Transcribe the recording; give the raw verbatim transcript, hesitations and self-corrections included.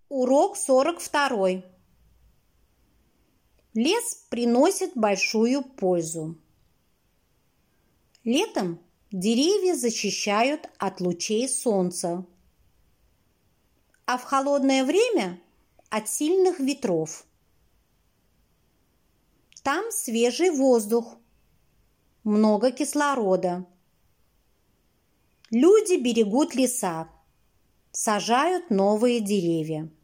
Урок сорок второй. Лес приносит большую пользу. Летом деревья защищают от лучей солнца, а в холодное время от сильных ветров. Там свежий воздух, много кислорода. Люди берегут леса, сажают новые деревья.